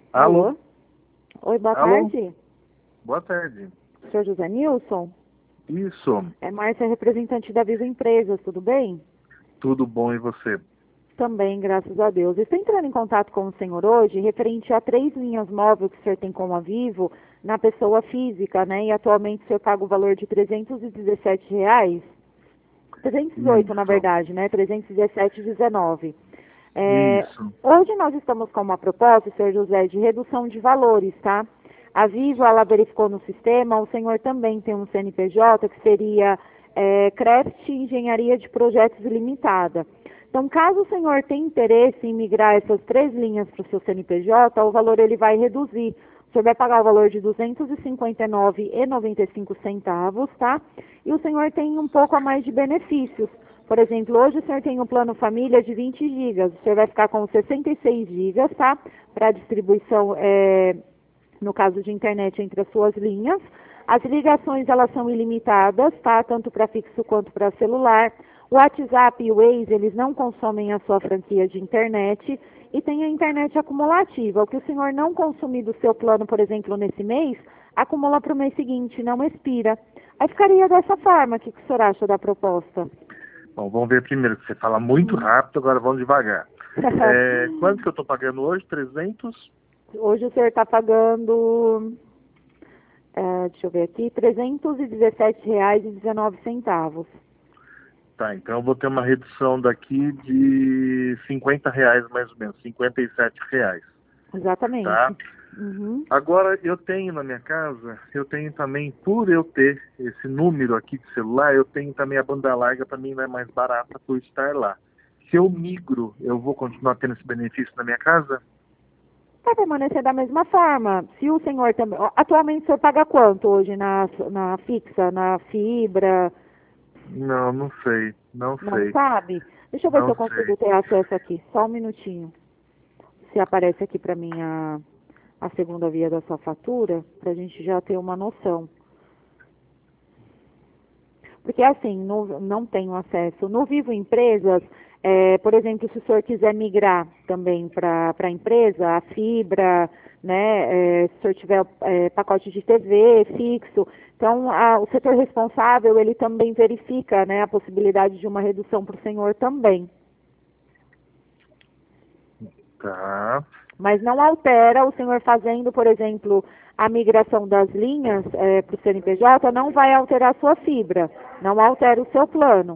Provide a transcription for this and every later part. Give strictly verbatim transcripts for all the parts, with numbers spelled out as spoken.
Alô? Alô? Oi, boa Alô? tarde. Boa tarde. senhor José Nilson? Isso. É Márcia, representante da Vivo Empresas, tudo bem? Tudo bom e você? Também, graças a Deus. Estou entrando em contato com o senhor hoje, referente a três linhas móveis que o senhor tem com a Vivo, na pessoa física, né? E atualmente o senhor paga o valor de trezentos e dezessete reais. trezentos e dezoito, na Isso. verdade, né? trezentos e dezessete reais e dezenove. É, Isso. hoje nós estamos com uma proposta, senhor José, de redução de valores, tá? A Vivo, ela verificou no sistema, o senhor também tem um C N P J, que seria é, Craft Engenharia de Projetos Limitada. Então, caso o senhor tenha interesse em migrar essas três linhas para o seu C N P J, o valor ele vai reduzir. O senhor vai pagar o valor de duzentos e cinquenta e nove reais e noventa e cinco centavos, tá? E o senhor tem um pouco a mais de benefícios. Por exemplo, hoje o senhor tem um plano família de vinte gigas, o senhor vai ficar com sessenta e seis gigas, tá? Para distribuição, é, no caso de internet, entre as suas linhas. As ligações, elas são ilimitadas, tá? Tanto para fixo quanto para celular. O WhatsApp e o Waze, eles não consomem a sua franquia de internet. E tem a internet acumulativa. O que o senhor não consumir do seu plano, por exemplo, nesse mês, acumula para o mês seguinte, não expira. Aí ficaria dessa forma. O que o senhor acha da proposta? Bom, vamos ver primeiro, que você fala muito rápido, agora vamos devagar. É, quanto que eu estou pagando hoje? trezentos? Hoje o senhor está pagando, é, deixa eu ver aqui, trezentos e dezessete reais e dezenove centavos. Tá, então eu vou ter uma redução daqui de cinquenta reais mais ou menos, cinquenta e sete reais, tá? Exatamente. Uhum. Agora, eu tenho na minha casa, eu tenho também, por eu ter esse número aqui de celular, eu tenho também a banda larga, para mim não é mais barata por estar lá. Se eu migro, eu vou continuar tendo esse benefício na minha casa? Vai permanecer da mesma forma. Se o senhor também. ó, Atualmente o senhor paga quanto hoje na, na fixa, na fibra? Não, não sei, não Não sei, sabe? Deixa eu ver se não eu consigo sei. ter acesso aqui. Só um minutinho. Se aparece aqui para mim a, a segunda via da sua fatura, para a gente já ter uma noção. Porque assim, no- não tenho acesso. No Vivo Empresas, é, por exemplo, se o senhor quiser migrar também para a empresa, a fibra, né, é, se o senhor tiver é, pacote de T V fixo, então a- o setor responsável, ele também verifica, né, a possibilidade de uma redução para o senhor também. Tá. Mas não altera o senhor fazendo, por exemplo, a migração das linhas para o C N P J, não vai alterar a sua fibra, não altera o seu plano.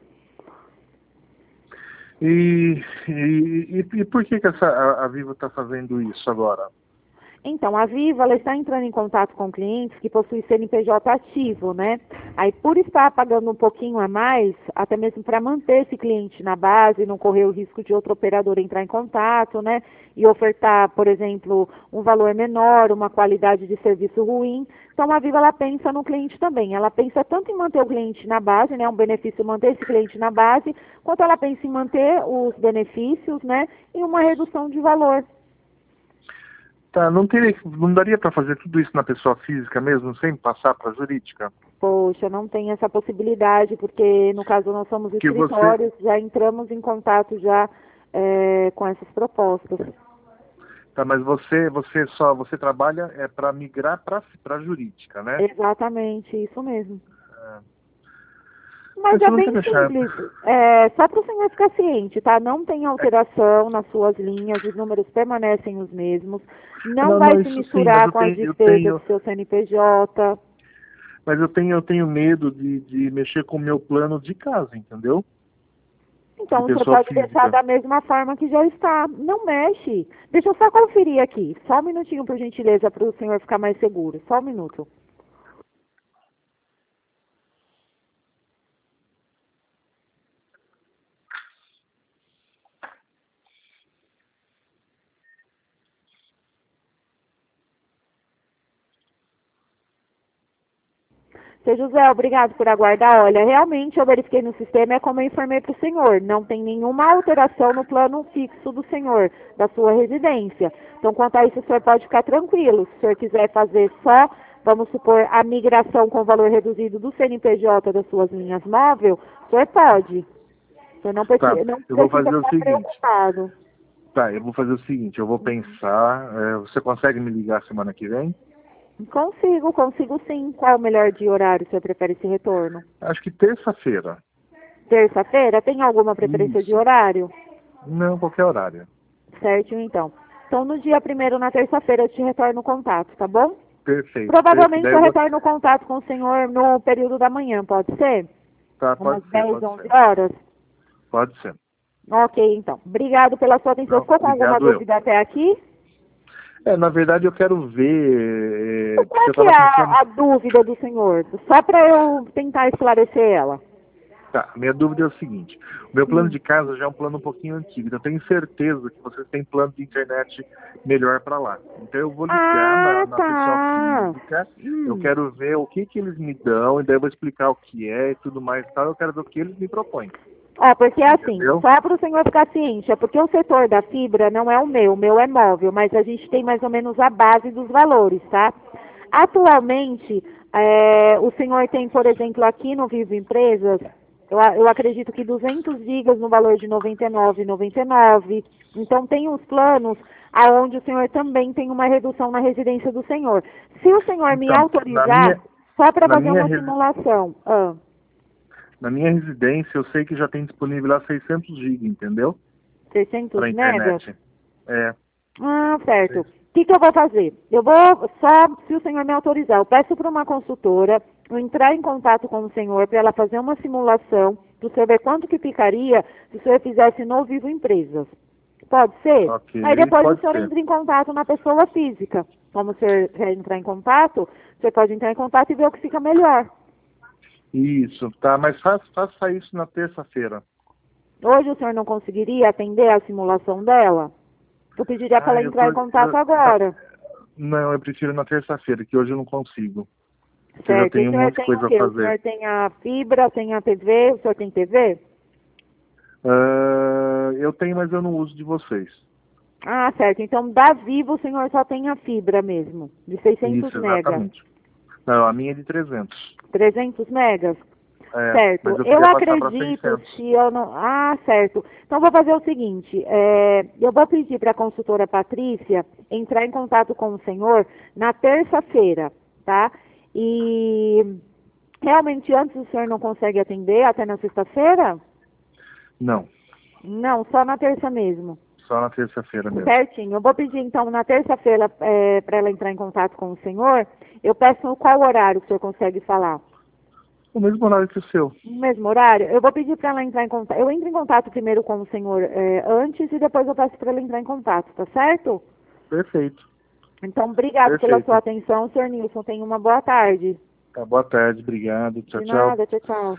E, e, e, e por que, que essa, a, a Vivo está fazendo isso agora? Então, a Viva, ela está entrando em contato com clientes que possuem C N P J ativo, né? Aí, por estar pagando um pouquinho a mais, até mesmo para manter esse cliente na base, não correr o risco de outro operador entrar em contato, né? E ofertar, por exemplo, um valor menor, uma qualidade de serviço ruim. Então, a Viva, ela pensa no cliente também. Ela pensa tanto em manter o cliente na base, né? Um benefício manter esse cliente na base, quanto ela pensa em manter os benefícios, né? E uma redução de valor. Tá, não teria, não daria para fazer tudo isso na pessoa física mesmo, sem passar para a jurídica? Poxa, não tem essa possibilidade, porque no caso nós somos Que você, escritórios, já entramos em contato já é, com essas propostas. tá, mas você, você só, você trabalha é para migrar para para jurídica, né? Exatamente, isso mesmo. É. Mas Mas você é não quer bem deixar. simples, é, só para o senhor ficar ciente, tá? Não tem É, alteração nas suas linhas, os números permanecem os mesmos, não não, vai não, se isso sim, mas misturar eu com as tenho, eu despesas do tenho, seu C N P J. mas eu tenho, eu tenho medo de, de mexer com o meu plano de casa, entendeu? De Então, você pessoa pode deixar física. da mesma forma que já está. Não mexe. Deixa eu só conferir aqui. Só um minutinho, por gentileza, para o senhor ficar mais seguro. Só um minuto. Seu José, obrigado por aguardar. Olha, realmente eu verifiquei no sistema, é como eu informei para o senhor. Não tem nenhuma alteração no plano fixo do senhor, da sua residência. Então, quanto a isso, o senhor pode ficar tranquilo. Se o senhor quiser fazer só, vamos supor, a migração com valor reduzido do C N P J das suas linhas móveis, o senhor pode. O senhor não Tá, precisa, não eu vou precisa fazer o ficar seguinte. preocupado. Tá, eu vou fazer o seguinte, eu vou pensar, é, você consegue me ligar semana que vem? Consigo, consigo sim. Qual o melhor dia e horário você prefere esse retorno? Acho que terça-feira. Terça-feira? Tem alguma preferência de Isso. horário? Não, qualquer horário. Certinho, então. Então, no dia primeiro, na terça-feira, eu te retorno o contato, tá bom? Perfeito. Provavelmente Daí eu eu vou... retorno o contato com o senhor no período da manhã, pode ser? Tá, Umas pode ser, dez, pode onze ser. horas? Pode ser. Ok, então. Obrigado pela sua atenção. Não, Ficou com alguma obrigado eu. dúvida até aqui? É, na verdade eu quero ver, é, Qual porque eu que é tava pensando... a, a dúvida do senhor? Só para eu tentar esclarecer ela. Tá, minha dúvida é o seguinte, o meu plano Hum. de casa já é um plano um pouquinho antigo, então eu tenho certeza que vocês têm plano de internet melhor para lá. Então eu vou ligar na, Ah, na pessoa tá. física, eu Hum. quero ver o que que eles me dão, e daí eu vou explicar o que é e tudo mais e tal, eu quero ver o que eles me propõem, Ó, porque assim, entendeu? só para o senhor ficar ciente, é porque o setor da fibra não é o meu, o meu é móvel, mas a gente tem mais ou menos a base dos valores, tá? Atualmente, é, o senhor tem, por exemplo, aqui no Vivo Empresas, eu, a- eu acredito que duzentos gigas no valor de noventa e nove reais e noventa e nove centavos. Então, tem os planos aonde o senhor também tem uma redução na residência do senhor. Se o senhor me Então, na autorizar, minha, só para na fazer minha, uma resi- simulação. Ah. na minha residência eu sei que já tem disponível lá seiscentos gigas, entendeu? seiscentos Para megas? internet. É, Ah, certo. O que, que eu vou fazer? Eu vou, só se o senhor me autorizar, eu peço para uma consultora eu entrar em contato com o senhor para ela fazer uma simulação, para o senhor ver quanto que ficaria se o senhor fizesse no Vivo Empresas. Pode ser? ok, Aí depois o pode senhor ser. entra em contato na pessoa física. Como o senhor quer entrar em contato, você pode entrar em contato e ver o que fica melhor. Isso, tá, mas faça, faça isso na terça-feira. Hoje o senhor não conseguiria atender a simulação dela? Eu pediria para Ah, ela eu entrar tô. em contato Eu, tá, agora. não, eu prefiro na terça-feira, que hoje eu não consigo. Porque eu já Certo. E o tenho um senhor monte de tem o coisa a quê? O fazer. senhor tem a fibra, tem a T V? O senhor tem T V? Ah, eu tenho, mas eu não uso de vocês. Ah, certo. Então, da Vivo, o senhor só tem a fibra mesmo, de seiscentos Isso, megas. exatamente. Não, a minha é de trezentos. trezentos megas? É, mas Certo. eu Eu queria passar para acredito, seiscentos. se eu não... Ah, certo. Então, vou fazer o seguinte. é, Eu vou pedir para a consultora Patrícia entrar em contato com o senhor na terça-feira, tá? E... Realmente, antes o senhor não consegue atender até na sexta-feira? Não, Não, só na terça mesmo. só na terça-feira mesmo. Certinho. Eu vou pedir, então, na terça-feira, é, para ela entrar em contato com o senhor. Eu peço qual horário que o senhor consegue falar. O mesmo horário que o seu. No mesmo horário? Eu vou pedir para ela entrar em contato. Eu entro em contato primeiro com o senhor é, antes e depois eu peço para ela entrar em contato, tá certo? Perfeito, Então, obrigado pela sua perfeito. atenção, senhor Nilson. Tenha uma boa tarde. Tá, boa tarde, obrigado. Tchau, De tchau. nada, tchau, tchau.